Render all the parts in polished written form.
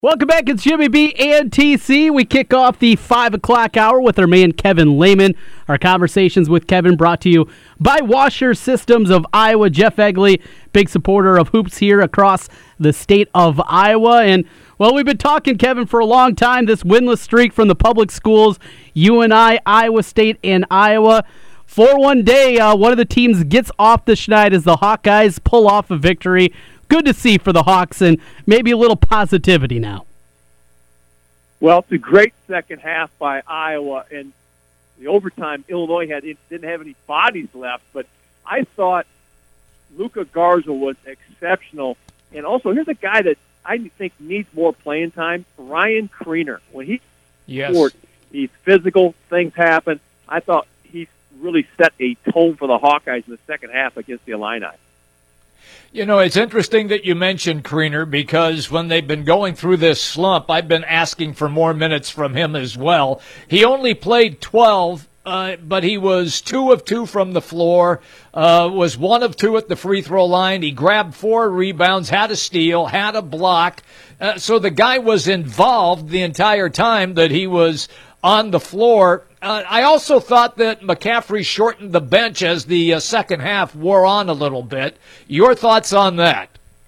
Welcome back. It's Jimmy B and TC. We kick off the 5 o'clock hour with our man Kevin Lehman. Our conversations with Kevin brought to you by Washer Systems of Iowa. Jeff Egley, big supporter of hoops here across the state of Iowa. And, well, we've been talking, Kevin, for a long time, this winless streak from the public schools, UNI, Iowa State, and Iowa. For one day, one of the teams gets off the schneid as the Hawkeyes pull off a victory. Good to see for the Hawks and maybe a little positivity now. Well, it's a great second half by Iowa, and the overtime, Illinois didn't have any bodies left, but I thought Luka Garza was exceptional. And also, here's a guy that I think needs more playing time, Ryan Kriener. When he scored, he's physical, things happen. I thought he really set a tone for the Hawkeyes in the second half against the Illini. You know, it's interesting that you mentioned Kriener because when they've been going through this slump, I've been asking for more minutes from him as well. He only played 12, but he was 2 of 2 from the floor, was 1 of 2 at the free throw line. He grabbed 4 rebounds, had a steal, had a block. So the guy was involved the entire time that he was on the floor. I also thought that McCaffrey shortened the bench as the second half wore on a little bit. Your thoughts on that?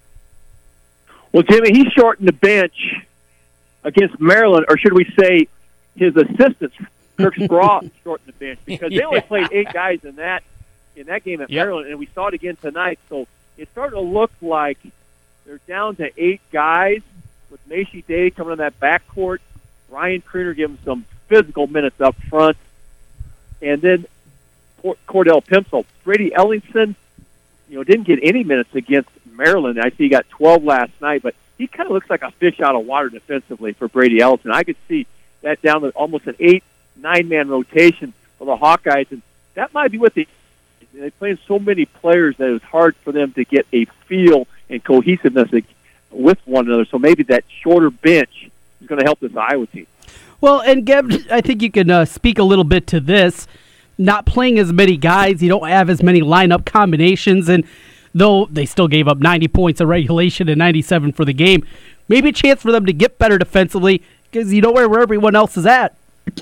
Well, Jimmy, he shortened the bench against Maryland, or should we say his assistants, Kirk Spraw, shortened the bench because they only played 8 guys in that game at Maryland, and we saw it again tonight. So it's starting to look like they're down to 8 guys with Macy Day coming on that backcourt. Ryan Kriener giving some physical minutes up front. And then Cordell Pimpsel. Brady Ellingson, didn't get any minutes against Maryland. I see he got 12 last night, but he kind of looks like a fish out of water defensively for Brady Ellingson. I could see that down to almost an 8-9-man rotation for the Hawkeyes, and that might be what they're playing so many players that it was hard for them to get a feel and cohesiveness with one another. So maybe that shorter bench is going to help this Iowa team. Well, and Geb, I think you can speak a little bit to this. Not playing as many guys, you don't have as many lineup combinations, and though they still gave up 90 points of regulation and 97 for the game, maybe a chance for them to get better defensively because you know where everyone else is at.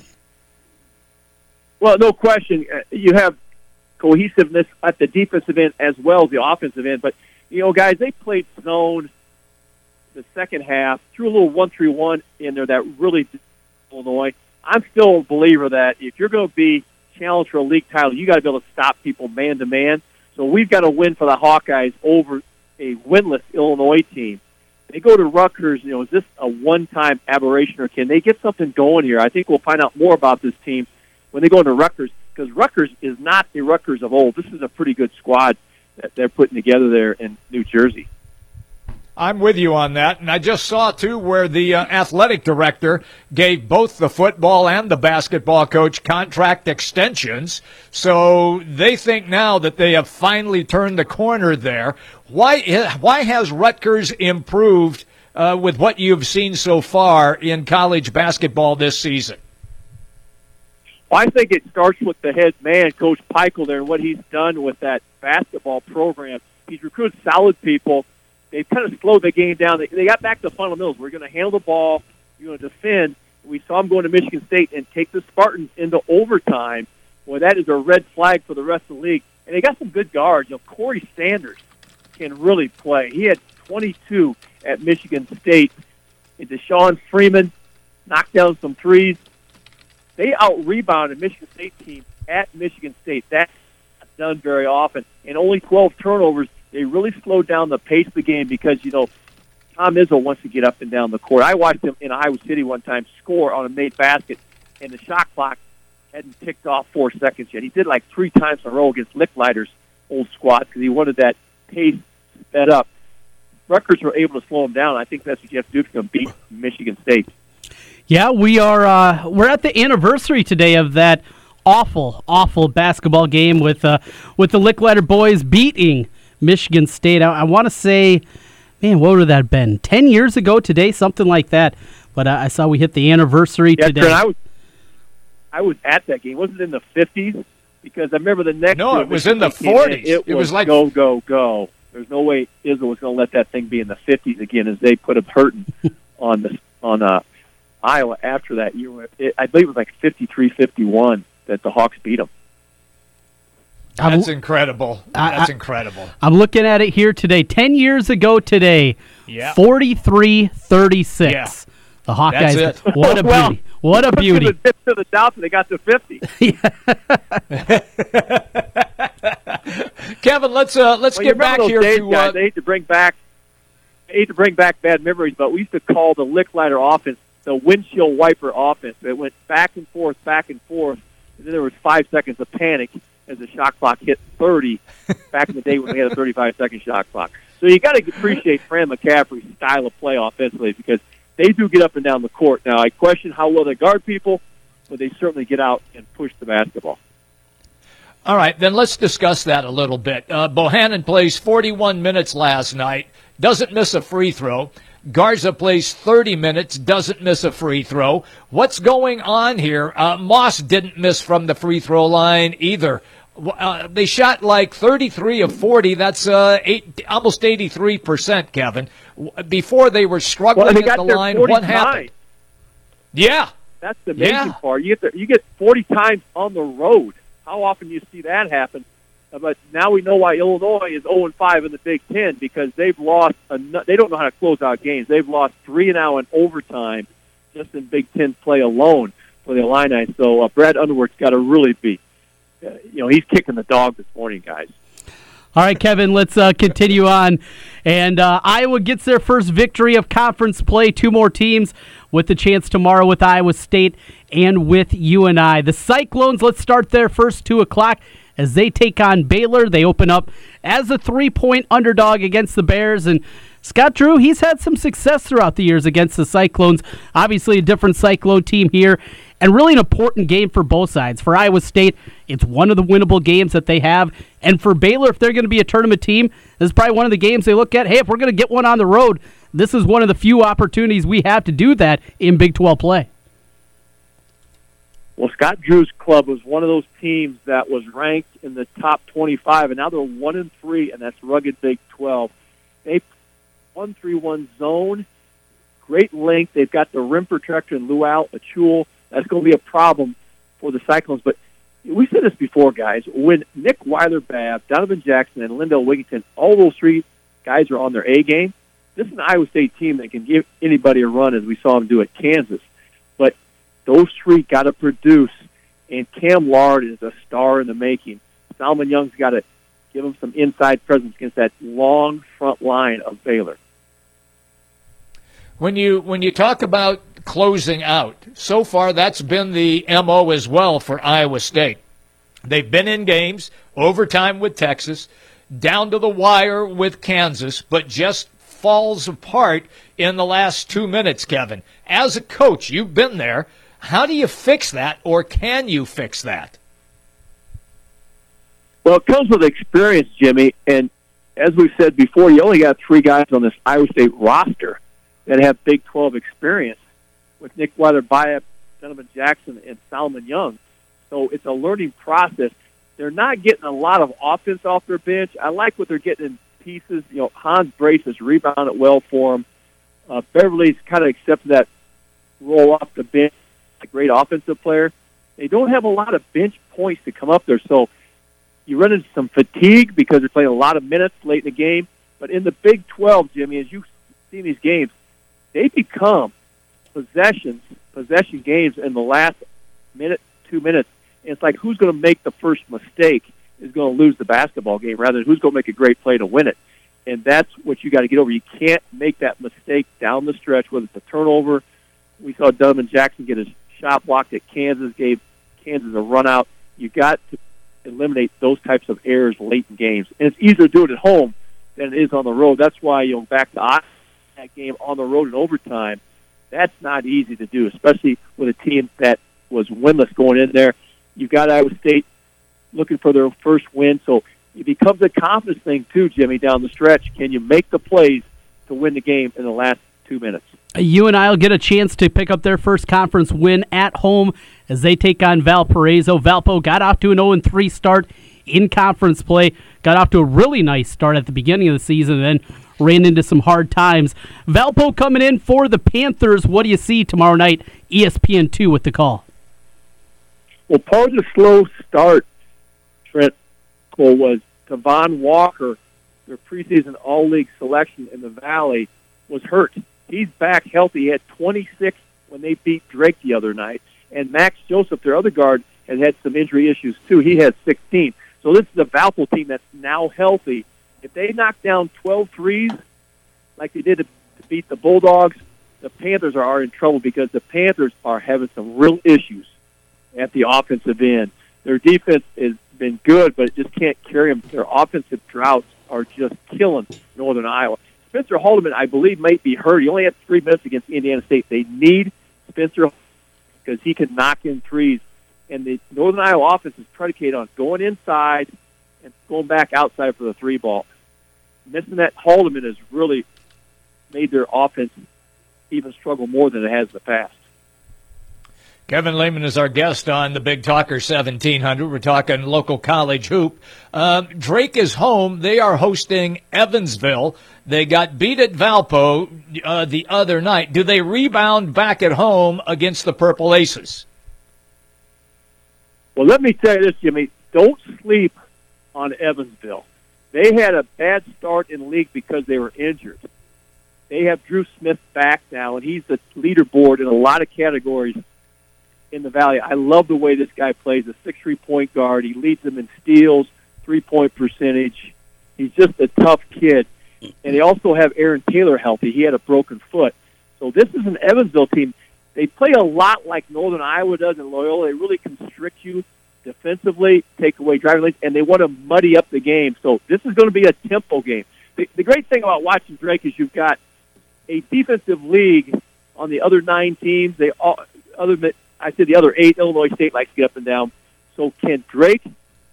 Well, no question. You have cohesiveness at the defensive end as well as the offensive end, but, guys, they played zone the second half, threw a little 1-3-1 in there that really Illinois. I'm still a believer that if you're going to be challenged for a league title, you got to be able to stop people man to man. So we've got to win for the Hawkeyes over a winless Illinois team. They go to Rutgers. Is this a one-time aberration or can they get something going here? I think we'll find out more about this team when they go into Rutgers because Rutgers is not the Rutgers of old. This is a pretty good squad that they're putting together there in New Jersey. I'm with you on that, and I just saw, too, where the athletic director gave both the football and the basketball coach contract extensions, so they think now that they have finally turned the corner there. Why has Rutgers improved with what you've seen so far in college basketball this season? Well, I think it starts with the head man, Coach Peichel, there, and what he's done with that basketball program. He's recruited solid people. They kind of slowed the game down. They got back to fundamentals. We're going to handle the ball. You're going to defend. We saw them going to Michigan State and take the Spartans into overtime. Well, that is a red flag for the rest of the league. And they got some good guards. Corey Sanders can really play. He had 22 at Michigan State. And Deshaun Freeman knocked down some threes. They out-rebounded Michigan State team at Michigan State. That's not done very often. And only 12 turnovers. They really slowed down the pace of the game because, Tom Izzo wants to get up and down the court. I watched him in Iowa City one time score on a made basket, and the shot clock hadn't ticked off 4 seconds yet. He did like 3 times in a row against Licklider's old squad because he wanted that pace sped up. Rutgers were able to slow him down. I think that's what you have to do if you're going to beat Michigan State. Yeah, we're at the anniversary today of that awful basketball game with the Licklider boys beating Michigan State. I want to say, man, what would that have been? 10 years ago today, something like that. But I saw we hit the anniversary today. Trent, I was at that game. Was it in the 50s? Because I remember the next. No, it was in the 40s. It was like go. There's no way Izzo was going to let that thing be in the 50s again, as they put him hurting on Iowa after that year. I believe it was like 53-51 that the Hawks beat them. That's incredible. That's incredible. I'm looking at it here today. 10 years ago today, 43-36. Yeah. The Hawkeyes. What a beauty. What a beauty. To the South, they got to 50. Kevin, let's get back here to guys, I hate to bring back bad memories, but we used to call the Licklider offense the windshield wiper offense. It went back and forth, and then there was 5 seconds of panic as the shot clock hit 30 back in the day when we had a 35-second shot clock. So you got to appreciate Fran McCaffrey's style of play offensively because they do get up and down the court. Now, I question how well they guard people, but they certainly get out and push the basketball. All right, then let's discuss that a little bit. Bohannon plays 41 minutes last night, doesn't miss a free throw. Garza plays 30 minutes, doesn't miss a free throw. What's going on here? Moss didn't miss from the free throw line either. They shot like 33 of 40. That's almost 83%, Kevin. Before they were struggling they at the line. What happened? Yeah. That's the amazing part. You get 40 times on the road. How often do you see that happen? But now we know why Illinois is 0-5 in the Big Ten because they've lost. They don't know how to close out games. They've lost 3 now in overtime, just in Big Ten play alone for the Illini. So Brad Underwood's got to really be. He's kicking the dog this morning, guys. All right, Kevin, let's continue on. And Iowa gets their first victory of conference play. 2 more teams with the chance tomorrow with Iowa State and with UNI. The Cyclones, let's start there first, 2 o'clock. As they take on Baylor, they open up as a 3-point underdog against the Bears. And Scott Drew, he's had some success throughout the years against the Cyclones. Obviously a different Cyclone team here. And really an important game for both sides. For Iowa State, it's one of the winnable games that they have. And for Baylor, if they're going to be a tournament team, this is probably one of the games they look at. Hey, if we're going to get one on the road, this is one of the few opportunities we have to do that in Big 12 play. Well, Scott Drew's club was one of those teams that was ranked in the top 25, and now they're 1-3, and that's rugged Big 12. They 1-3-1 zone, great length. They've got the rim protector in Luau Achul. That's going to be a problem for the Cyclones. But we said this before, guys. When Nick Weiler-Babb, Donovan Jackson, and Lindell Wigginton, all those 3 guys are on their A game, this is an Iowa State team that can give anybody a run, as we saw them do at Kansas. But those 3 got to produce, and Cam Lard is a star in the making. Salmon Young's got to give him some inside presence against that long front line of Baylor. When you talk about closing out, so far that's been the MO as well for Iowa State. They've been in games, overtime with Texas, down to the wire with Kansas, but just falls apart in the last 2 minutes, Kevin. As a coach, you've been there. How do you fix that, or can you fix that? Well, it comes with experience, Jimmy, and as we've said before, you only got 3 guys on this Iowa State roster that have Big 12 experience with Nick Weiler-Babb, Donovan Jackson, and Salmon Young. So it's a learning process. They're not getting a lot of offense off their bench. I like what they're getting in pieces. Hans Brace has rebounded well for them. Beverly's kind of accepted that roll off the bench, a great offensive player. They don't have a lot of bench points to come up there, so you run into some fatigue because they're playing a lot of minutes late in the game. But in the Big 12, Jimmy, as you've seen these games, they become possession games in the last minute, 2 minutes. And it's like who's going to make the first mistake is going to lose the basketball game rather than who's going to make a great play to win it. And that's what you got to get over. You can't make that mistake down the stretch, whether it's a turnover. We saw Donovan Jackson get his shot blocked at Kansas, gave Kansas a run out. You got to eliminate those types of errors late in games. And it's easier to do it at home than it is on the road. That's why, back to that game on the road in overtime, that's not easy to do, especially with a team that was winless going in there. You've got Iowa State looking for their first win, so it becomes a confidence thing too, Jimmy, down the stretch. Can you make the plays to win the game in the last 2 minutes? UNI will get a chance to pick up their first conference win at home as they take on Valparaiso. Valpo got off to an 0-3 start in conference play. Got off to a really nice start at the beginning of the season and then ran into some hard times. Valpo coming in for the Panthers. What do you see tomorrow night? ESPN2 with the call. Well, part of the slow start, Trent, Cole, was Tavon Walker, their preseason all-league selection in the Valley, was hurt. He's back healthy. He had 26 when they beat Drake the other night. And Max Joseph, their other guard, has had some injury issues too. He has 16. So this is a Valpo team that's now healthy. If they knock down 12 threes like they did to beat the Bulldogs, the Panthers are in trouble because the Panthers are having some real issues at the offensive end. Their defense has been good, but it just can't carry them. Their offensive droughts are just killing Northern Iowa. Spencer Haldeman, I believe, might be hurt. He only had 3 minutes against Indiana State. They need Spencer because he can knock in threes. And the Northern Iowa offense is predicated on going inside and going back outside for the three ball. Missing that Haldeman has really made their offense even struggle more than it has in the past. Kevin Lehman is our guest on the Big Talker 1700. We're talking local college hoop. Drake is home. They are hosting Evansville. They got beat at Valpo the other night. Do they rebound back at home against the Purple Aces? Well, let me tell you this, Jimmy. Don't sleep on Evansville. They had a bad start in the league because they were injured. They have Drew Smith back now, and he's the leaderboard in a lot of categories in the Valley. I love the way this guy plays, a 6'3" point guard. He leads them in steals, three-point percentage. He's just a tough kid. And they also have Aaron Taylor healthy. He had a broken foot. So this is an Evansville team. They play a lot like Northern Iowa does in Loyola. They really constrict you defensively, take away driving lanes, and they want to muddy up the game. So this is going to be a tempo game. The great thing about watching Drake is you've got a defensive league on the other 9 teams. The other 8, Illinois State likes to get up and down. So can Drake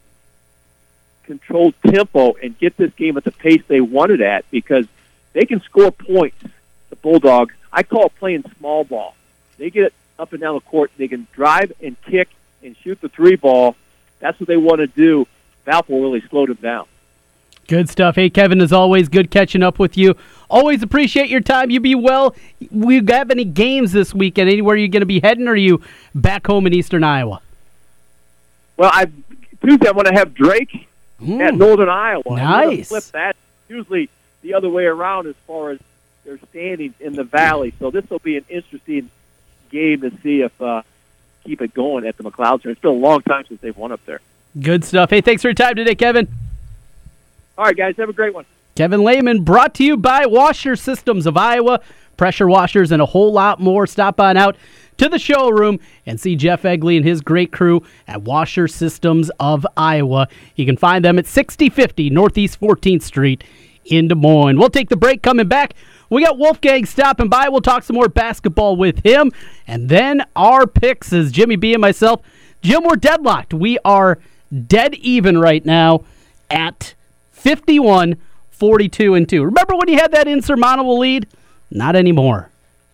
control tempo and get this game at the pace they want it at? Because they can score points, the Bulldogs. I call it playing small ball. They get it up and down the court. They can drive and kick and shoot the three ball. That's what they want to do. Valpo really slowed them down. Good stuff. Hey, Kevin, as always, good catching up with you. Always appreciate your time. You be well. We have any games this weekend? Anywhere you're going to be heading, or are you back home in Eastern Iowa? Well, Tuesday I'm going to have Drake at Northern Iowa. Nice. Flip that. Usually the other way around as far as their standings in the Valley. So this will be an interesting game to see if keep it going at the McLeod Center. It's been a long time since they've won up there. Good stuff. Hey, thanks for your time today, Kevin. All right, guys, have a great one. Kevin Lehman, brought to you by Washer Systems of Iowa. Pressure washers and a whole lot more. Stop on out to the showroom and see Jeff Egley and his great crew at Washer Systems of Iowa. You can find them at 6050 Northeast 14th Street in Des Moines. We'll take the break. Coming back, we got Wolfgang stopping by. We'll talk some more basketball with him. And then our picks is Jimmy B and myself. Jim, we're deadlocked. We are dead even right now at 51, 42, and 2. Remember when you had that insurmountable lead? Not anymore.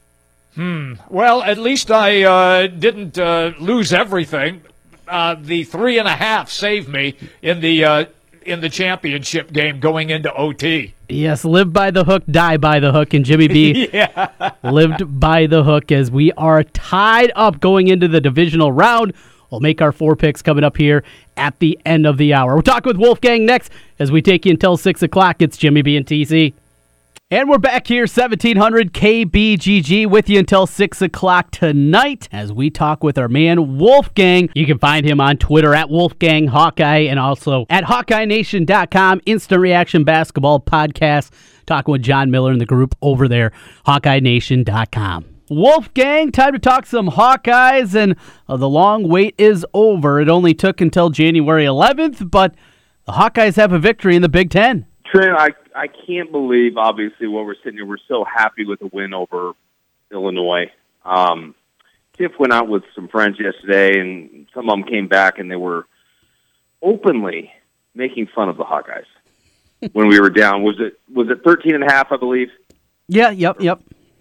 Well, at least I didn't lose everything. The 3.5 saved me in the championship game going into OT. Yes, live by the hook, die by the hook, and Jimmy B lived by the hook as we are tied up going into the divisional round. We'll make our 4 picks coming up here at the end of the hour. We'll talk with Wolfgang next as we take you until 6 o'clock. It's Jimmy B and TC. And we're back here, 1700 KBGG, with you until 6 o'clock tonight as we talk with our man Wolfgang. You can find him on Twitter at Wolfgang Hawkeye and also at HawkeyeNation.com, Instant Reaction Basketball Podcast. Talking with John Miller and the group over there, HawkeyeNation.com. Wolfgang, time to talk some Hawkeyes, and the long wait is over. It only took until January 11th, but the Hawkeyes have a victory in the Big Ten. Trent, I can't believe, obviously, what we're sitting here. We're so happy with the win over Illinois. Tiff went out with some friends yesterday, and some of them came back, and they were openly making fun of the Hawkeyes when we were down. Was it 13.5, I believe? Yeah, yep.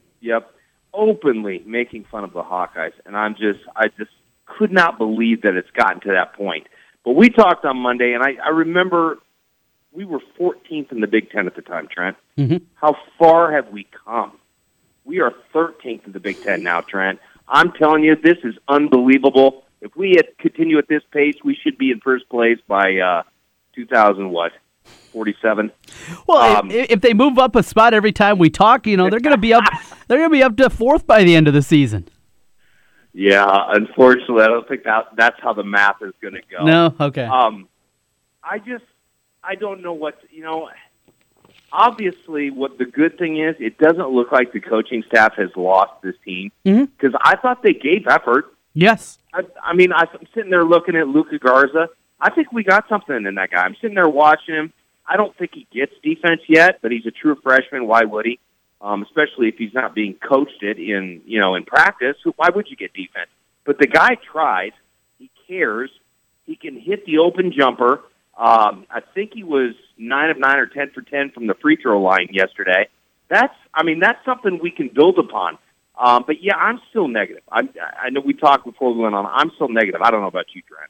Openly making fun of the Hawkeyes, and I just could not believe that it's gotten to that point. But we talked on Monday, and I remember we were 14th in the Big Ten at the time, Trent. Mm-hmm. How far have we come? We are 13th in the Big Ten now, Trent. I'm telling you, this is unbelievable. If we continue at this pace, we should be in first place by 47. Well, if they move up a spot every time we talk, they're going to be up. They're going to be up to fourth by the end of the season. Yeah, unfortunately, I don't think that's how the math is going to go. No, okay. I don't know what Obviously, what the good thing is, it doesn't look like the coaching staff has lost this team because I thought they gave effort. Yes. I'm sitting there looking at Luka Garza. I think we got something in that guy. I'm sitting there watching him. I don't think he gets defense yet, but he's a true freshman. Why would he? Especially if he's not being coached in practice. Why would you get defense? But the guy tries. He cares. He can hit the open jumper. I think he was 9 of 9 or 10 for 10 from the free throw line yesterday. That's something we can build upon. But yeah, I'm still negative. I know we talked before we went on. I'm still negative. I don't know about you, Trent.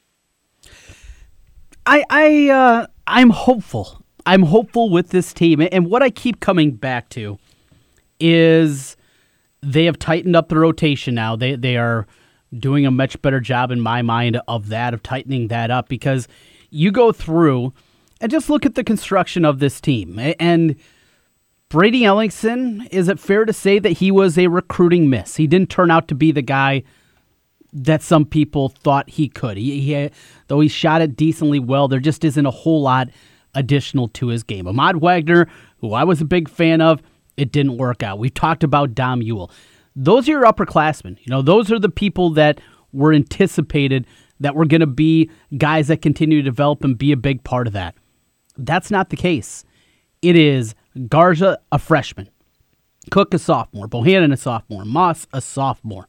I'm hopeful. I'm hopeful with this team, and what I keep coming back to is they have tightened up the rotation now. They are doing a much better job in my mind of tightening that up, because you go through and just look at the construction of this team. And Brady Ellingson, is it fair to say that he was a recruiting miss? He didn't turn out to be the guy that some people thought he could. Though he shot it decently well, there just isn't a whole lot additional to his game. Ahmad Wagner, who I was a big fan of, it didn't work out. We've talked about Dom Ewell. Those are your upperclassmen. Those are the people that were anticipated that were going to be guys that continue to develop and be a big part of that. That's not the case. It is Garza, a freshman. Cook, a sophomore. Bohannon, a sophomore. Moss, a sophomore.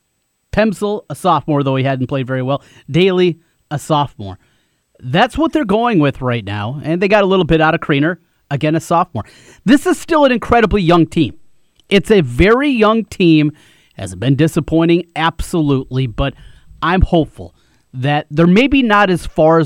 Pemsel, a sophomore, though he hadn't played very well. Daly, a sophomore. That's what they're going with right now, and they got a little bit out of Kriener, again a sophomore. This is still an incredibly young team. It's a very young team. Has it been disappointing? Absolutely, but I'm hopeful that they're maybe not as far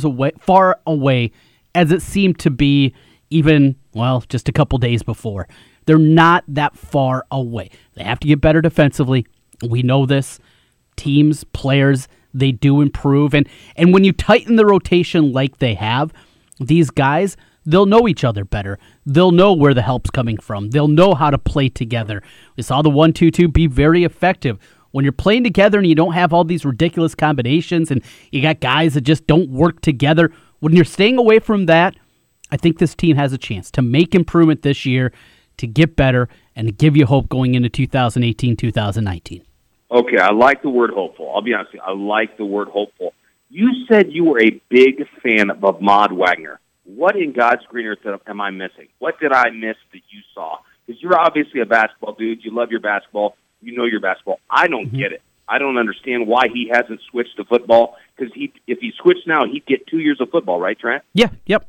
away as it seemed to be even, just a couple days before. They're not that far away. They have to get better defensively. We know this. Teams, players, they do improve. And when you tighten the rotation like they have, these guys, they'll know each other better. They'll know where the help's coming from. They'll know how to play together. We saw the 1-2-2 be very effective. When you're playing together and you don't have all these ridiculous combinations and you got guys that just don't work together, when you're staying away from that, I think this team has a chance to make improvement this year, to get better, and to give you hope going into 2018-2019. Okay, I like the word hopeful. I'll be honest with you. I like the word hopeful. You said you were a big fan of Ahmad Wagner. What in God's green earth am I missing? What did I miss that you saw? Because you're obviously a basketball dude. You love your basketball. You know your basketball. I don't get it. I don't understand why he hasn't switched to football. Because if he switched now, he'd get 2 years of football, right, Trent? Yeah, yep.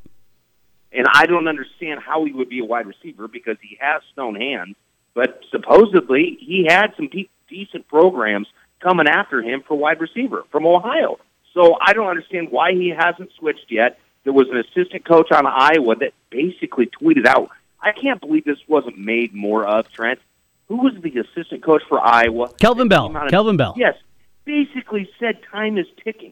And I don't understand how he would be a wide receiver because he has stone hands. But supposedly he had some decent programs coming after him for wide receiver from Ohio. So I don't understand why he hasn't switched yet. There was an assistant coach on Iowa that basically tweeted out, I can't believe this wasn't made more of, Trent. Who was the assistant coach for Iowa? Kelvin Bell. Kelvin Bell. Yes. Basically said time is ticking.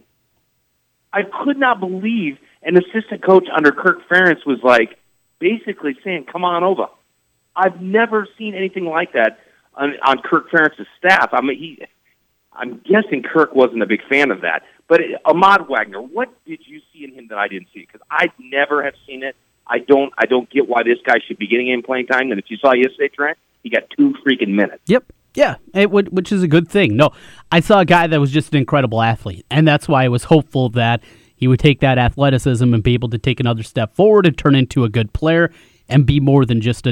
I could not believe an assistant coach under Kirk Ferentz was basically saying, come on over. I've never seen anything like that on Kirk Ferentz's staff. I'm guessing Kirk wasn't a big fan of that. But Ahmad Wagner, what did you see in him that I didn't see? Because I never have seen it. I don't get why this guy should be getting in playing time. And if you saw yesterday, Trent, he got 2 freaking minutes. Yep. Yeah, which is a good thing. No, I saw a guy that was just an incredible athlete, and that's why I was hopeful that he would take that athleticism and be able to take another step forward and turn into a good player and be more than just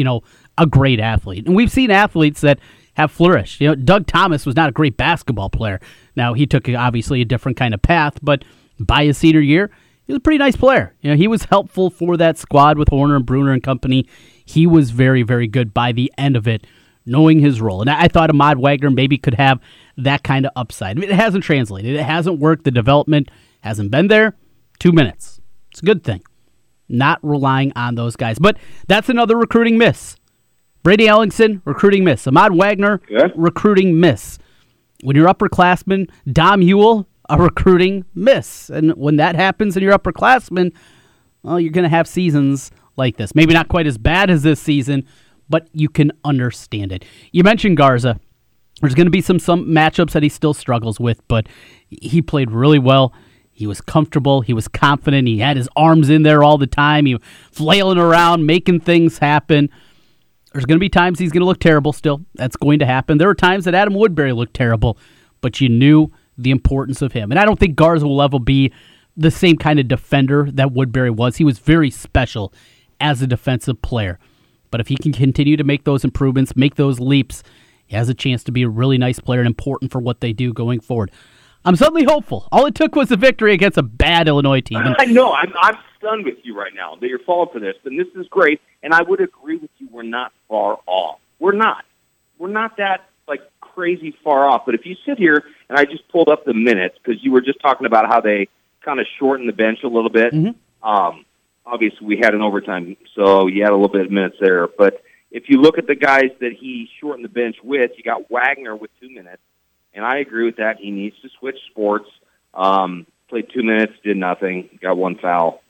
a great athlete. And we've seen athletes that have flourished. Doug Thomas was not a great basketball player. Now, he took obviously a different kind of path, but by his senior year, he was a pretty nice player. He was helpful for that squad with Horner and Bruner and company. He was very, very good by the end of it, knowing his role. And I thought Ahmad Wagner maybe could have that kind of upside. It hasn't translated. It hasn't worked. The development hasn't been there. 2 minutes. It's a good thing. Not relying on those guys. But that's another recruiting miss. Brady Ellingson, recruiting miss. Ahmad Wagner, recruiting miss. When you're upperclassmen, Dom Ewell, a recruiting miss. And when that happens and you're upperclassmen, well, you're going to have seasons like this. Maybe not quite as bad as this season, but you can understand it. You mentioned Garza. There's going to be some matchups that he still struggles with, but he played really well. He was comfortable. He was confident. He had his arms in there all the time. He was flailing around, making things happen. There's going to be times he's going to look terrible still. That's going to happen. There were times that Adam Woodbury looked terrible, but you knew the importance of him. And I don't think Garza will ever be the same kind of defender that Woodbury was. He was very special as a defensive player. But if he can continue to make those improvements, make those leaps, he has a chance to be a really nice player and important for what they do going forward. I'm suddenly hopeful. All it took was a victory against a bad Illinois team. I know. I'm stunned with you right now that you're falling for this, and this is great. And I would agree with you. We're not far off. We're not. We're not that crazy far off. But if you sit here, and I just pulled up the minutes because you were just talking about how they kind of shortened the bench a little bit. Mm-hmm. Obviously, we had an overtime, so you had a little bit of minutes there. But if you look at the guys that he shortened the bench with, you got Wagner with 2 minutes. And I agree with that. He needs to switch sports. Played 2 minutes, did nothing, got one foul,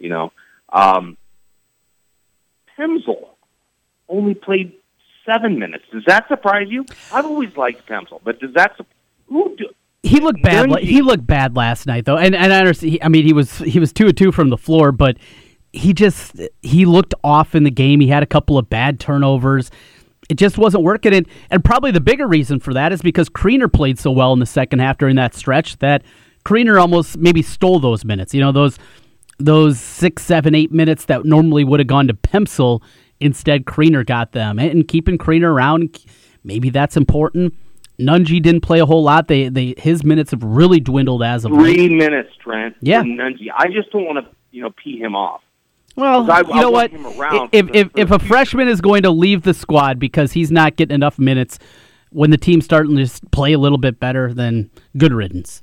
Pemsl only played 7 minutes. Does that surprise you? I've always liked Pemsl, but does that He looked bad. He looked bad last night, though, and I understand. He was 2 of 2 from the floor, but he looked off in the game. He had a couple of bad turnovers. It just wasn't working, and probably the bigger reason for that is because Kriener played so well in the second half during that stretch that Kriener almost maybe stole those minutes. Those 6, 7, 8 minutes that normally would have gone to Pemsl. Instead, Kriener got them, and keeping Kriener around, maybe that's important. Nunge didn't play a whole lot. His minutes have really dwindled as of 3 minutes, Trent. Yeah, Nunge. I just don't want to pee him off. Well, you know what? If a freshman is going to leave the squad because he's not getting enough minutes when the team's starting to just play a little bit better, then good riddance.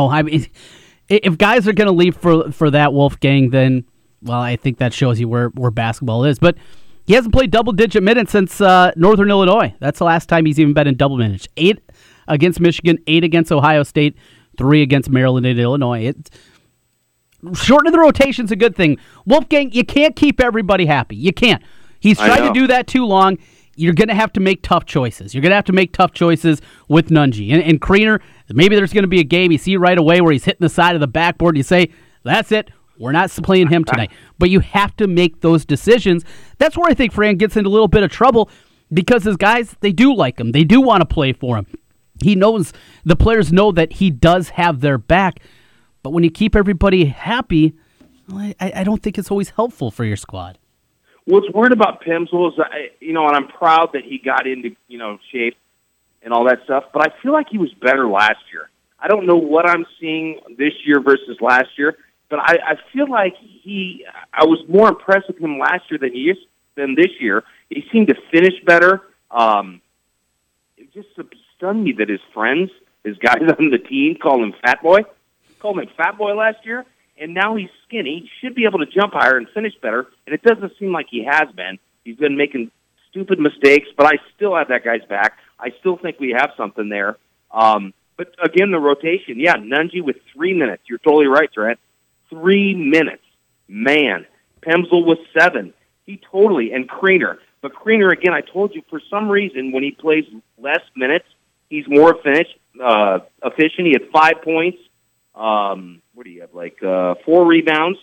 If guys are going to leave for that Wolfgang, then, well, I think that shows you where basketball is. But he hasn't played double-digit minutes since Northern Illinois. That's the last time he's even been in double minutes. 8 against Michigan, 8 against Ohio State, 3 against Maryland and Illinois. Shortening the rotation's a good thing. Wolfgang, you can't keep everybody happy. You can't. He's tried to do that too long. You're going to have to make tough choices. You're going to have to make tough choices with Nunge. And Kriener, maybe there's going to be a game you see right away where he's hitting the side of the backboard. You say, that's it. We're not playing him tonight. But you have to make those decisions. That's where I think Fran gets into a little bit of trouble because his guys, they do like him. They do want to play for him. He knows, the players know that he does have their back. But when you keep everybody happy, well, I don't think it's always helpful for your squad. What's weird about Pemsl is, and I'm proud that he got into, shape and all that stuff, but I feel like he was better last year. I don't know what I'm seeing this year versus last year, but I feel like I was more impressed with him last year than this year. He seemed to finish better. It just stunned me that his friends, his guys on the team, called him Fat Boy last year, and now he's skinny. He should be able to jump higher and finish better, and it doesn't seem like he has been. He's been making stupid mistakes, but I still have that guy's back. I still think we have something there. But again, the rotation, Nunge with 3 minutes. You're totally right, Trent. 3 minutes. Man, Pemsl was 7. And Kriener. But Kriener, again, I told you, for some reason, when he plays less minutes, he's more efficient. He had 5 points. What do you have? 4 rebounds,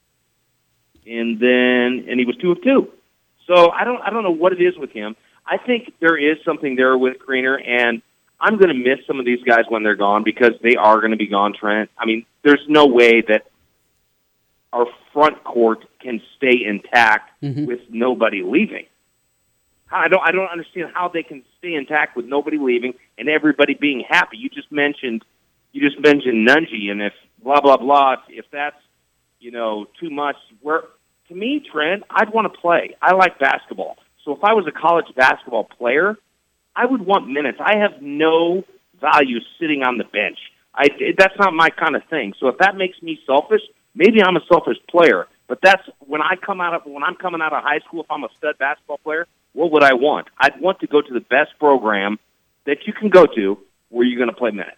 and he was 2 of 2. So I don't know what it is with him. I think there is something there with Kriener, and I'm going to miss some of these guys when they're gone because they are going to be gone, Trent. There's no way that our front court can stay intact with nobody leaving. I don't understand how they can stay intact with nobody leaving and everybody being happy. You just mentioned Nunge, and if blah, blah, blah, if that's, too much, to me, Trent, I'd want to play. I like basketball. So if I was a college basketball player, I would want minutes. I have no value sitting on the bench. That's not my kind of thing. So if that makes me selfish, Maybe I'm a selfish player, but that's when I'm coming out of high school. If I'm a stud basketball player, what would I want? I'd want to go to the best program that you can go to where you're going to play minutes.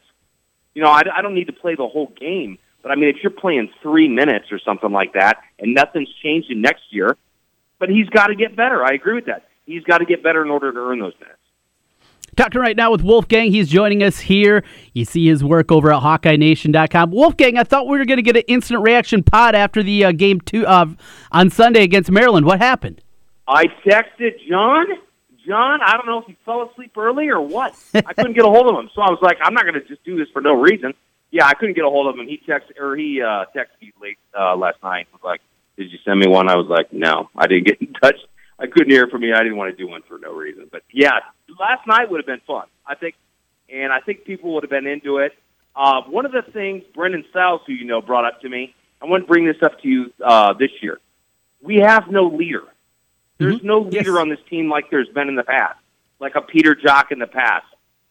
I don't need to play the whole game, but I mean, if you're playing 3 minutes or something like that, and nothing's changing next year, but he's got to get better. I agree with that. He's got to get better in order to earn those minutes. Talking right now with Wolfgang. He's joining us here. You see his work over at HawkeyeNation.com. Wolfgang, I thought we were going to get an instant reaction pod after the game 2 on Sunday against Maryland. What happened? I texted John. I don't know if he fell asleep early or what. I couldn't get a hold of him, so I was like, I'm not going to just do this for no reason. Yeah, I couldn't get a hold of him. He texted me late last night. He was like, "Did you send me one?" I was like, "No, I didn't get in touch. I couldn't hear from you. I didn't want to do one for no reason." But yeah, last night would have been fun, I think, and I think people would have been into it. One of the things Brendan Stiles, who brought up to me, I want to bring this up to you this year. We have no leader. There's no leader on this team like there's been in the past, like a Peter Jock in the past.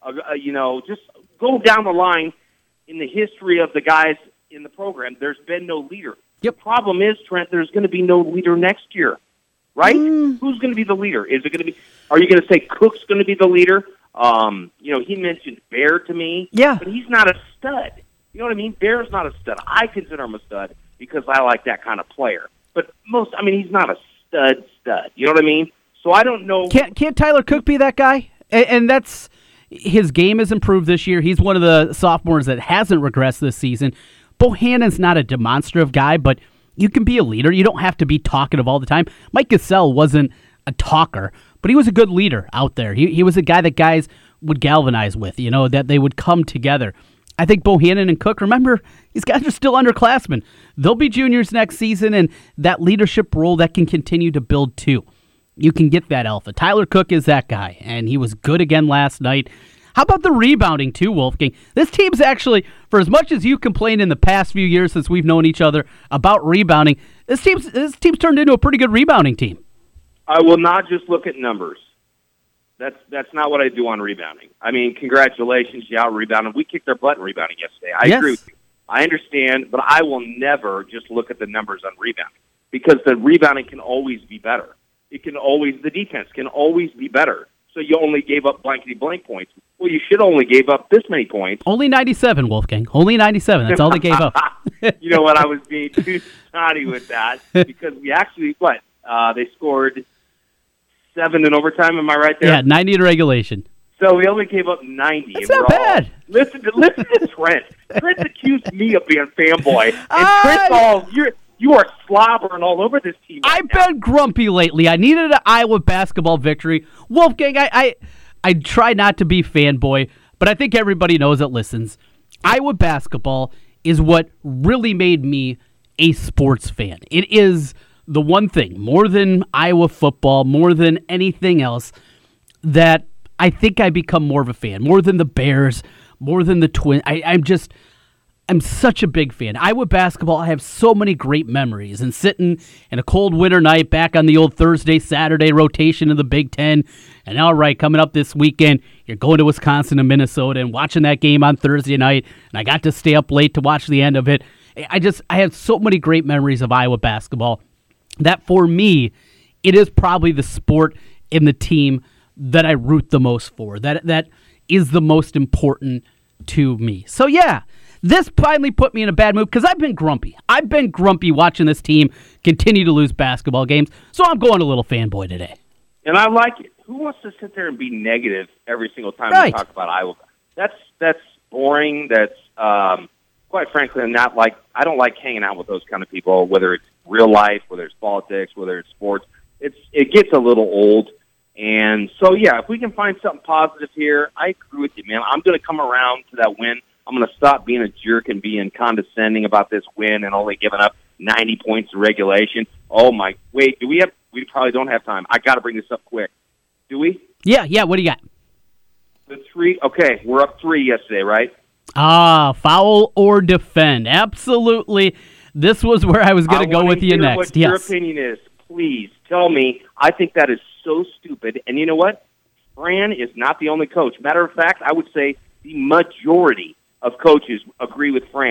Just go down the line in the history of the guys in the program. There's been no leader. Yep. The problem is, Trent, there's going to be no leader next year, right? Who's going to be the leader? Is it going to be? Are you going to say Cook's going to be the leader? He mentioned Bear to me, but he's not a stud. You know what I mean? Bear's not a stud. I consider him a stud because I like that kind of player. But he's not a stud. You know what I mean? So I don't know. Can't Tyler Cook be that guy? And that's his game has improved this year. He's one of the sophomores that hasn't regressed this season. Bohannon's not a demonstrative guy, but you can be a leader. You don't have to be talkative all the time. Mike Gesell wasn't a talker, but he was a good leader out there. He was a guy that guys would galvanize with, that they would come together. I think Bohannon and Cook, remember, these guys are still underclassmen. They'll be juniors next season, and that leadership role that can continue to build too. You can get that alpha. Tyler Cook is that guy, and he was good again last night. How about the rebounding too, Wolfgang? This team's actually, for as much as you complained in the past few years since we've known each other about rebounding, this team's turned into a pretty good rebounding team. I will not just look at numbers. That's not what I do on rebounding. I mean, congratulations, you out-rebounded. We kicked their butt in rebounding yesterday. I agree with you. I understand, but I will never just look at the numbers on rebounding because the rebounding can always be better. The defense can always be better. So you only gave up blankety-blank points. Well, you should only gave up this many points. Only 97, Wolfgang. Only 97. That's all they gave up. You know what? I was being too snotty with that because we actually, they scored 7 in overtime. Am I right there? Yeah, 90 in regulation. So we only gave up 90. That's not bad. Listen to Trent. Trent accused me of being a fanboy. And Trent's you are slobbering all over this team right now. I've been grumpy lately. I needed an Iowa basketball victory. Wolfgang, I try not to be fanboy, but I think everybody knows that listens. Iowa basketball is what really made me a sports fan. It is the one thing, more than Iowa football, more than anything else, that I think I become more of a fan, more than the Bears, more than the Twins. I'm such a big fan. Iowa basketball, I have so many great memories. And sitting in a cold winter night back on the old Thursday, Saturday rotation of the Big Ten. And all right, coming up this weekend, you're going to Wisconsin and Minnesota and watching that game on Thursday night. And I got to stay up late to watch the end of it. I have so many great memories of Iowa basketball that for me, it is probably the sport in the team that I root the most for. That is the most important to me. So yeah, this finally put me in a bad mood because I've been grumpy. I've been grumpy watching this team continue to lose basketball games, so I'm going a little fanboy today. And I like it. Who wants to sit there and be negative every single time we talk about Iowa? That's boring. That's quite frankly, I don't like hanging out with those kind of people, whether it's real life, whether it's politics, whether it's sports. It gets a little old. And so, yeah, if we can find something positive here, I agree with you, man. I'm going to come around to that win. I'm going to stop being a jerk and being condescending about this win and only giving up 90 points in regulation. Oh, my. Wait, we probably don't have time. I got to bring this up quick. Do we? Yeah. What do you got? The 3. Okay, we're up 3 yesterday, right? Foul or defend. Absolutely. This was where I was going to go with you next. What your opinion is. Please tell me. I think that is so stupid. And you know what? Fran is not the only coach. Matter of fact, I would say the majority of coaches agree with Fran.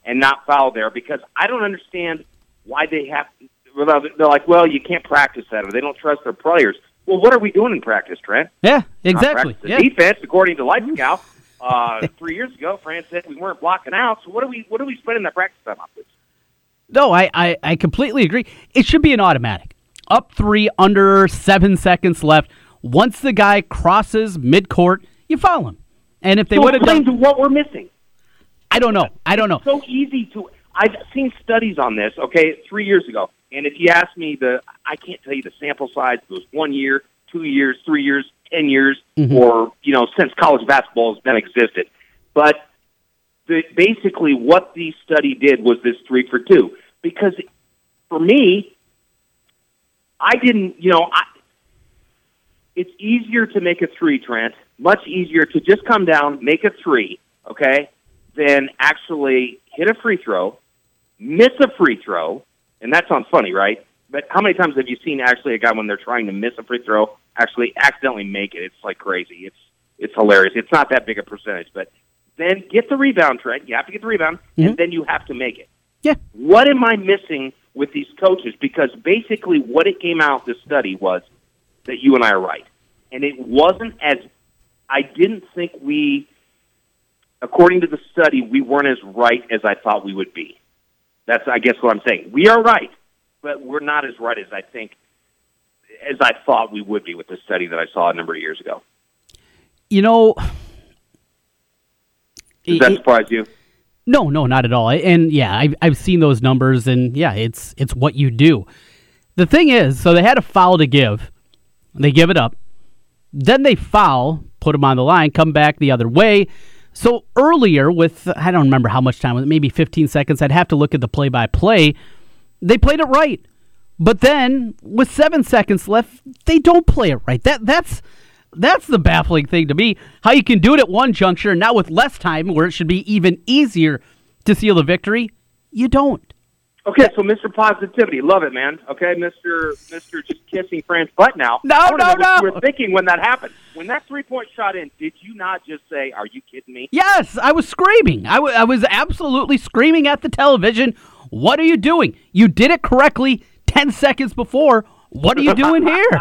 and not foul there, because I don't understand why they have. They're like, well, you can't practice that, or they don't trust their players. Well, what are we doing in practice, Trent? Yeah, exactly. The defense, according to Light Scout, 3 years ago, Fran said we weren't blocking out. So what are we spending that practice time on? No, I completely agree. It should be an automatic. Up 3, under 7 seconds left. Once the guy crosses midcourt, you foul him. And if they would have done what we're missing, I don't know. It's so easy to. I've seen studies on this. Okay, 3 years ago, and if you ask me, I can't tell you the sample size. It was 1 year, 2 years, 3 years, 10 years, or since college basketball has been existed. But basically, what the study did was this 3 for 2. Because for me, I didn't. It's easier to make a 3, Trent. Much easier to just come down, make a 3, okay, than actually hit a free throw, miss a free throw, and that sounds funny, right? But how many times have you seen actually a guy when they're trying to miss a free throw actually accidentally make it? It's like crazy. It's hilarious. It's not that big a percentage, but then get the rebound, Trent. You have to get the rebound, and then you have to make it. Yeah. What am I missing with these coaches? Because basically what it came out, this study, was that you and I are right. And it wasn't as, I didn't think according to the study, we weren't as right as I thought we would be. That's, I guess, what I'm saying. We are right, but we're not as right as I thought we would be with the study that I saw a number of years ago. Does that surprise you? No, not at all. And yeah, I've seen those numbers, and yeah, it's what you do. The thing is, so they had a foul to give. They give it up. Then they foul, put them on the line, come back the other way. So earlier with, I don't remember how much time, maybe 15 seconds, I'd have to look at the play-by-play. They played it right. But then with 7 seconds left, they don't play it right. That's the baffling thing to me. How you can do it at one juncture, and now with less time, where it should be even easier to seal the victory, you don't. Okay, so Mr. Positivity, love it, man. Okay, Mr. just kissing Fran's butt now. No. What you were thinking when that happened. When that 3-point shot in, did you not just say, "Are you kidding me?" Yes, I was screaming. I was absolutely screaming at the television. What are you doing? You did it correctly 10 seconds before. What are you doing here?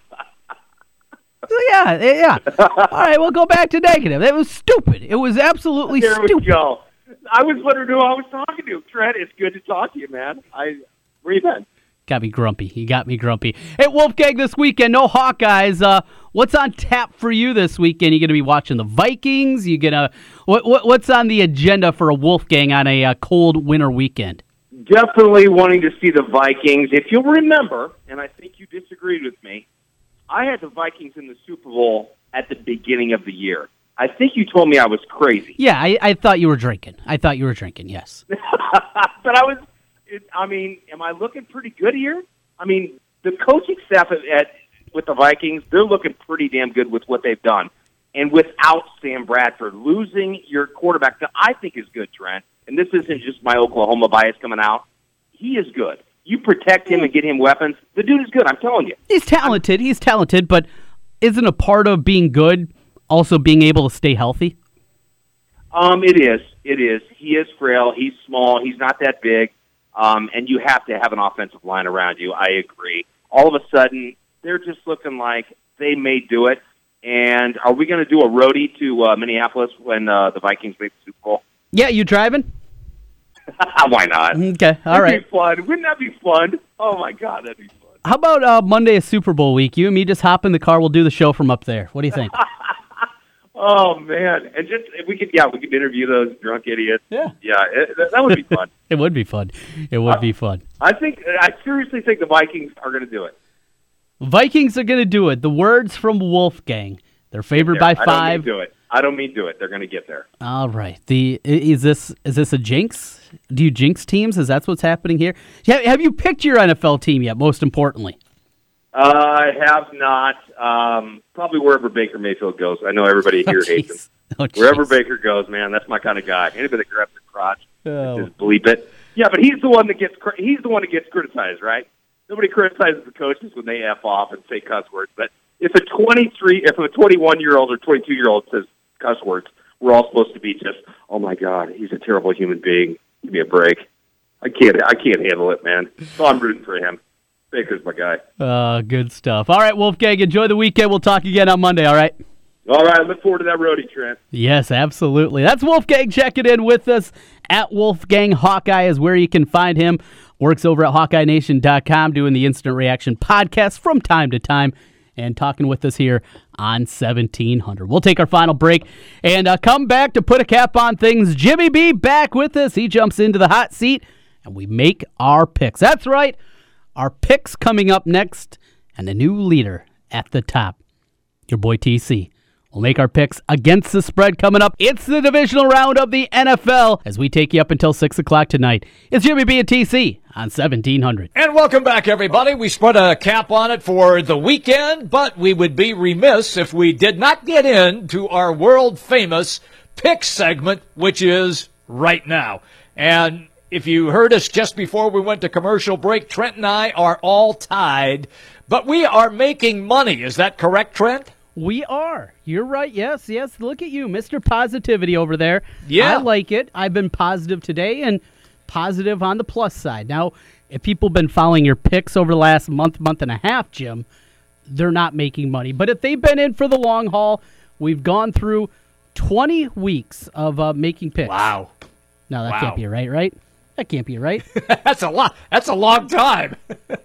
Yeah. All right, we'll go back to negative. It was stupid. It was absolutely stupid. There we go. I was wondering who I was talking to. Trent, it's good to talk to you, man. Where you been? Got me grumpy. You got me grumpy. Hey, Wolfgang, this weekend, no Hawkeyes. What's on tap for you this weekend? You going to be watching the Vikings? What's on the agenda for a Wolfgang on a cold winter weekend? Definitely wanting to see the Vikings. If you'll remember, and I think you disagreed with me, I had the Vikings in the Super Bowl at the beginning of the year. I think you told me I was crazy. Yeah, I thought you were drinking. Yes. But am I looking pretty good here? I mean, the coaching staff with the Vikings, they're looking pretty damn good with what they've done. And without Sam Bradford, losing your quarterback that I think is good, Trent, and this isn't just my Oklahoma bias coming out, he is good. You protect him and get him weapons, the dude is good, I'm telling you. He's talented, but isn't a part of being good also being able to stay healthy? It is. He is frail. He's small. He's not that big. And you have to have an offensive line around you. I agree. All of a sudden, they're just looking like they may do it. And are we going to do a roadie to Minneapolis when the Vikings make the Super Bowl? Yeah, you driving? Why not? Okay, all right. That'd be fun. Wouldn't that be fun? Oh, my God, that'd be fun. How about Monday is Super Bowl week? You and me just hop in the car. We'll do the show from up there. What do you think? Oh man! And just we could interview those drunk idiots. Yeah, that would be fun. It would be fun. I seriously think the Vikings are going to do it. Vikings are going to do it. The words from Wolfgang. They're favored by 5. I don't mean do it. They're going to get there. All right. Is this a jinx? Do you jinx teams? Is that what's happening here? Have you picked your NFL team yet? Most importantly. I have not. Probably wherever Baker Mayfield goes. I know everybody here hates him. Wherever Baker goes, man, that's my kind of guy. Anybody that grabs the crotch, just bleep it. Yeah, but he's the one that gets criticized, right? Nobody criticizes the coaches when they F off and say cuss words. But if a 21-year-old or 22-year-old says cuss words, we're all supposed to be just, oh my God, he's a terrible human being. Give me a break. I can't handle it, man. So I'm rooting for him. Baker's my guy. Good stuff. All right, Wolfgang, enjoy the weekend. We'll talk again on Monday, all right? All right, look forward to that roadie, Trent. Yes, absolutely. That's Wolfgang checking in with us. At Wolfgang Hawkeye is where you can find him. Works over at HawkeyeNation.com doing the Instant Reaction podcast from time to time and talking with us here on 1700. We'll take our final break and come back to put a cap on things. Jimmy B back with us. He jumps into the hot seat and we make our picks. That's right. Our picks coming up next and a new leader at the top. Your boy TC. We'll make our picks against the spread coming up. It's the divisional round of the NFL as we take you up until 6 o'clock tonight. It's Jimmy B and TC on 1700. And welcome back, everybody. We put a cap on it for the weekend, but we would be remiss if we did not get into our world-famous pick segment, which is right now. And if you heard us just before we went to commercial break, Trent and I are all tied, but we are making money. Is that correct, Trent? We are. You're right. Yes. Look at you, Mr. Positivity over there. Yeah. I like it. I've been positive today and positive on the plus side. Now, if people have been following your picks over the last month and a half, Jim, they're not making money. But if they've been in for the long haul, we've gone through 20 weeks of making picks. Wow. No, that can't be right? That can't be right. That's a lot. That's a long time.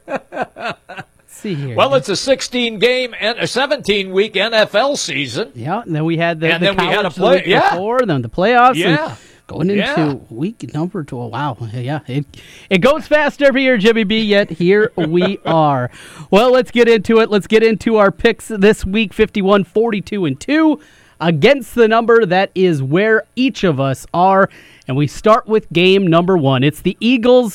See here. Well, it's a 17-game and a 17-week NFL season. Yeah, and then we had the then we had a college the week before, then the playoffs. Yeah. And going into week number 12. Wow. Yeah, it goes fast every year, Jimmy B, yet here we are. Well, let's get into it. Let's get into our picks this week, 51, 42, and 2. Against the number, that is where each of us are. And we start with game number 1. It's the Eagles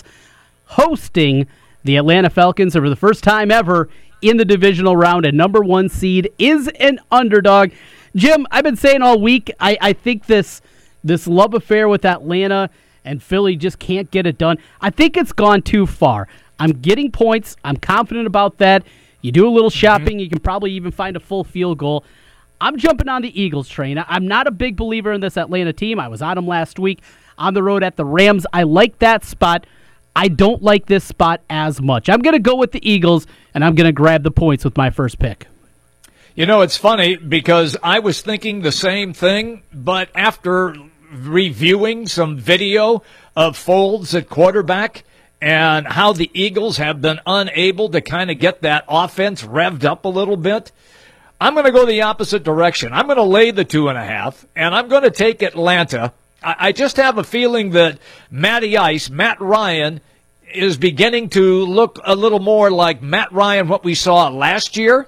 hosting the Atlanta Falcons. For the first time ever in the divisional round, a number 1 seed is an underdog. Jim, I've been saying all week, I think this love affair with Atlanta and Philly just can't get it done. I think it's gone too far. I'm getting points. I'm confident about that. You do a little shopping, you can probably even find a full field goal. I'm jumping on the Eagles train. I'm not a big believer in this Atlanta team. I was on them last week on the road at the Rams. I like that spot. I don't like this spot as much. I'm going to go with the Eagles, and I'm going to grab the points with my first pick. You know, it's funny because I was thinking the same thing, but after reviewing some video of Foles at quarterback and how the Eagles have been unable to kind of get that offense revved up a little bit, I'm going to go the opposite direction. I'm going to lay the 2.5, and I'm going to take Atlanta. I just have a feeling that Matty Ice, Matt Ryan, is beginning to look a little more like Matt Ryan, what we saw last year,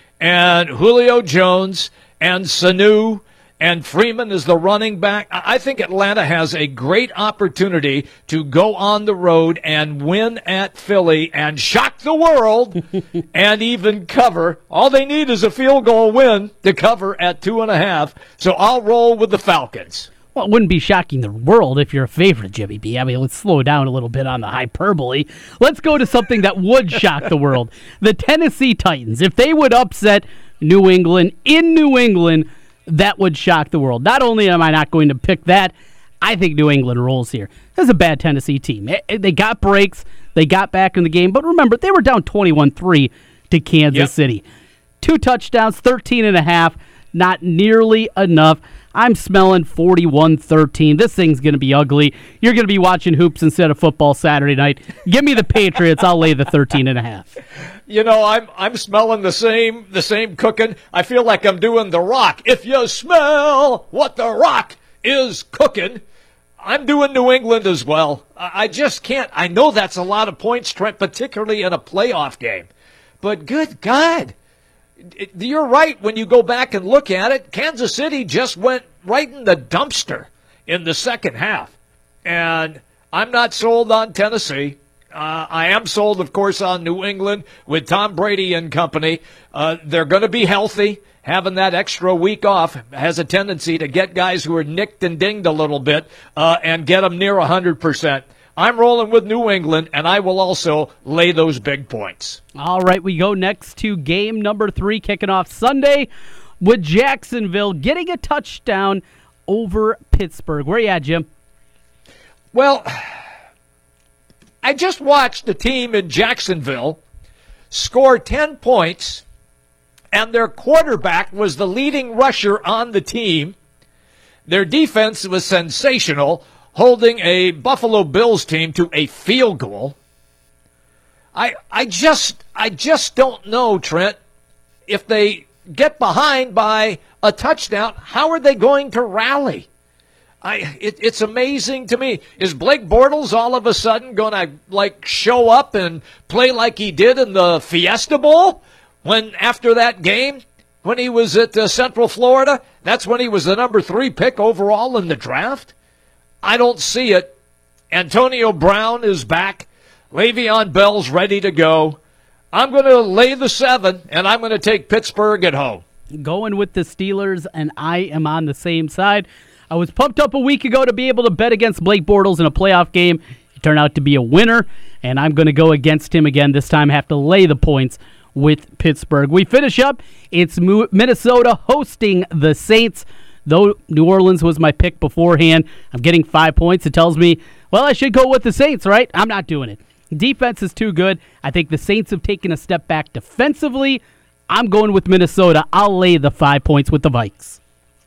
and Julio Jones and Sanu and Freeman is the running back. I think Atlanta has a great opportunity to go on the road and win at Philly and shock the world and even cover. All they need is a field goal win to cover at 2.5. So I'll roll with the Falcons. Well, it wouldn't be shocking the world if you're a favorite, Jimmy B. I mean, let's slow down a little bit on the hyperbole. Let's go to something that would shock the world. The Tennessee Titans. If they would upset New England in New England, that would shock the world. Not only am I not going to pick that, I think New England rolls here. This is a bad Tennessee team. They got breaks. They got back in the game. But remember, they were down 21-3 to Kansas City. 2 touchdowns, 13.5. Not nearly enough. I'm smelling 41-13. This thing's going to be ugly. You're going to be watching hoops instead of football Saturday night. Give me the Patriots. I'll lay the 13.5. You know, I'm smelling the same cooking. I feel like I'm doing The Rock. If you smell what The Rock is cooking, I'm doing New England as well. I just can't. I know that's a lot of points, Trent, particularly in a playoff game. But good God. You're right when you go back and look at it. Kansas City just went right in the dumpster in the second half. And I'm not sold on Tennessee. I am sold, of course, on New England with Tom Brady and company. They're going to be healthy. Having that extra week off has a tendency to get guys who are nicked and dinged a little bit and get them near 100%. I'm rolling with New England, and I will also lay those big points. All right, we go next to game number 3, kicking off Sunday with Jacksonville getting a touchdown over Pittsburgh. Where you at, Jim? Well, I just watched a team in Jacksonville score 10 points, and their quarterback was the leading rusher on the team. Their defense was sensational, holding a Buffalo Bills team to a field goal. I just don't know, Trent, if they get behind by a touchdown, how are they going to rally? It's amazing to me. Is Blake Bortles all of a sudden going to show up and play like he did in the Fiesta Bowl when after that game when he was at Central Florida? That's when he was the number 3 pick overall in the draft. I don't see it. Antonio Brown is back. Le'Veon Bell's ready to go. I'm going to lay the 7, and I'm going to take Pittsburgh at home. Going with the Steelers, and I am on the same side. I was pumped up a week ago to be able to bet against Blake Bortles in a playoff game. He turned out to be a winner, and I'm going to go against him again. This time have to lay the points with Pittsburgh. We finish up. It's Minnesota hosting the Saints. Though New Orleans was my pick beforehand, I'm getting 5 points. It tells me, well, I should go with the Saints, right? I'm not doing it. Defense is too good. I think the Saints have taken a step back defensively. I'm going with Minnesota. I'll lay the 5 points with the Vikes.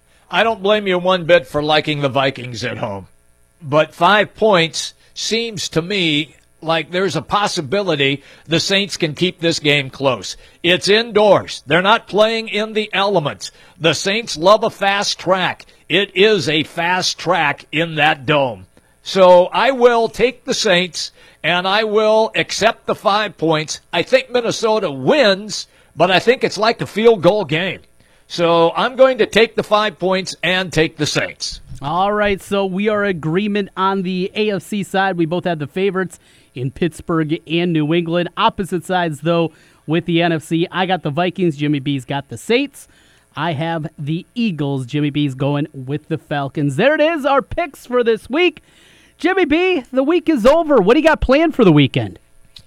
I don't blame you one bit for liking the Vikings at home. But 5 points seems to me like there's a possibility the Saints can keep this game close. It's indoors. They're not playing in the elements. The Saints love a fast track. It is a fast track in that dome. So I will take the Saints, and I will accept the 5 points. I think Minnesota wins, but I think it's like a field goal game. So I'm going to take the 5 points and take the Saints. All right, so we are in agreement on the AFC side. We both had the favorites in Pittsburgh and New England. Opposite sides, though, with the NFC. I got the Vikings. Jimmy B's got the Saints. I have the Eagles. Jimmy B's going with the Falcons. There it is, our picks for this week. Jimmy B, the week is over. What do you got planned for the weekend?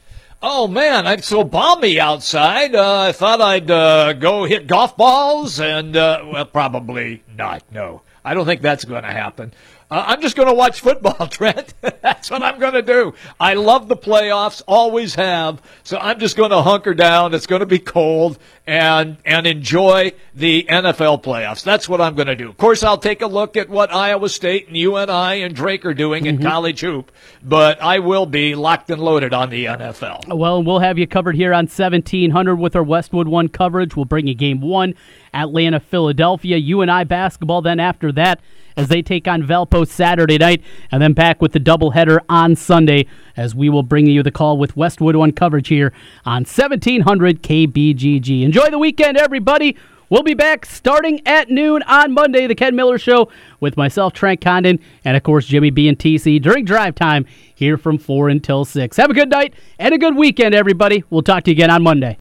Oh, man, it's so balmy outside. I thought I'd go hit golf balls, and, well, probably not, no. I don't think that's going to happen. I'm just going to watch football, Trent. That's what I'm going to do. I love the playoffs, always have, so I'm just going to hunker down. It's going to be cold and enjoy the NFL playoffs. That's what I'm going to do. Of course, I'll take a look at what Iowa State and UNI and Drake are doing in college hoop, but I will be locked and loaded on the NFL. Well, we'll have you covered here on 1700 with our Westwood One coverage. We'll bring you Game 1, Atlanta, Philadelphia, UNI basketball. Then after that, as they take on Valpo Saturday night, and then back with the doubleheader on Sunday as we will bring you the call with Westwood One coverage here on 1700 KBGG. Enjoy the weekend, everybody. We'll be back starting at noon on Monday, the Ken Miller Show, with myself, Trent Condon, and, of course, Jimmy B and TC during drive time here from 4 until 6. Have a good night and a good weekend, everybody. We'll talk to you again on Monday.